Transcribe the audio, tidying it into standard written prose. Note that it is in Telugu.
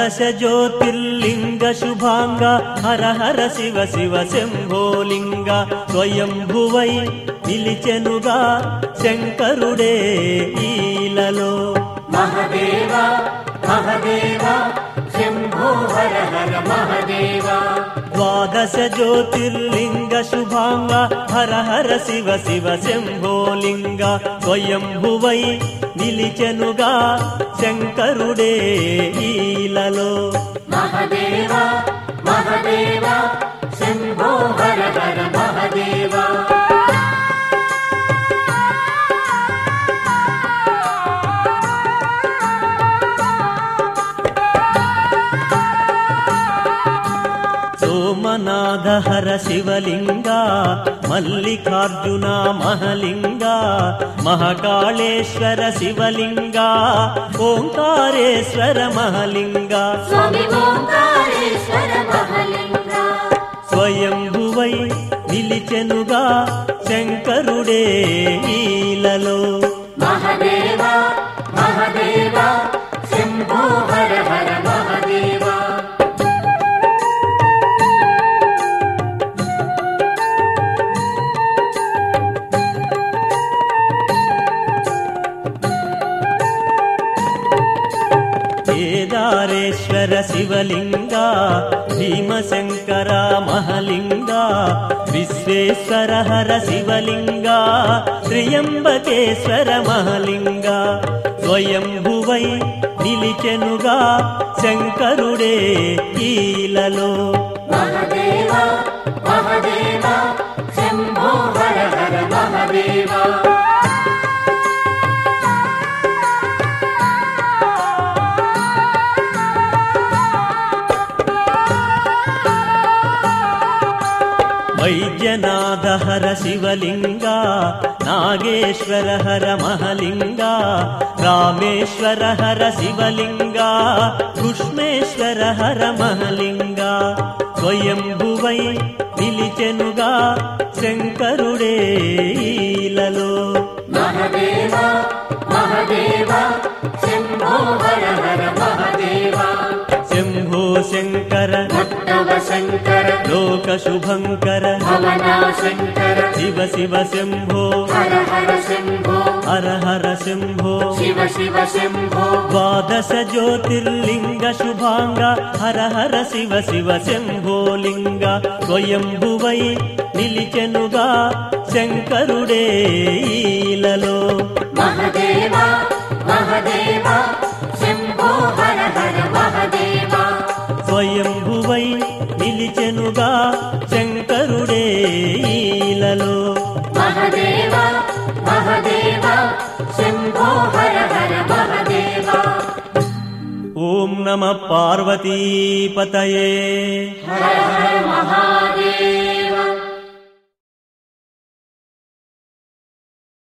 ద్వాదశ జ్యోతిర్లింగ శుభాంగ హర హర శివ శివ శంభోలింగ స్వయంభువై నిలిచెనుగా శంకరుడే ఈలలో మహదేవ మహదేవ శంభో హర హర మహదేవ ద్వాదశ జ్యోతిర్లింగ శుభాంగ హర హర శివ శివ శంభోలింగ స్వయంభువై నిలిచెనుగా శంకరుడే ఈలలో మహదేవ మహదేవ శంభో హర హర మహదేవ సోమనాథ హర శివలింగ మల్లికార్జున మహలింగ మహాకాళేశ్వర శివలింగ ఓంకారేశ్వర మహలింగ స్వామి ఓంకారేశ్వర మహలింగ స్వయంభువై నిలిచెనుగా శంకరుడే ఈలలో మహదేవ మహదేవ శంభో హర హర మహదేవ కేదారేశ్వర శివలింగ భీమశంకర మహలింగ విశ్వేశ్వర హర శివలింగ త్రియంబకేశ్వర మహలింగ స్వయంభువై నిలిచెనుగా శంకరుడే ఈలలో మహదేవ మహదేవ శంభో హర హర మహదేవ వైద్యనాథ హర శివలింగ నాగేశ్వర హర మహలింగ రామేశ్వర హర శివలింగ కృష్ణేశ్వర హర మహలింగ స్వయంభువై నిలిచెనుగా శంకరుడే ఈలలో మహదేవ మహదేవ శంభో హర హర మహదేవ శంభో శంకర భక్తవ శంకర లోక శుభంకర భవనా శంకర శివ శివ శంభో హర హర శంభో హర హర శంభో శివ శివ శంభో ద్వాదశ జ్యోతిర్లింగ శుభాంగ హర హర శివ శివ శంభోలింగ స్వయంభువై నిలిచెనుగా శంకరుడే ఈలలో మహదేవ మహదేవ శంభో హర హర మహదేవ స్వయంభువై నిలిచెనుగా శంకరుడే ఈలలో మహదేవ మహదేవ శంభో హర హర మహదేవ ఓం నమ పార్వతీపతయే హర హర మహాదేవ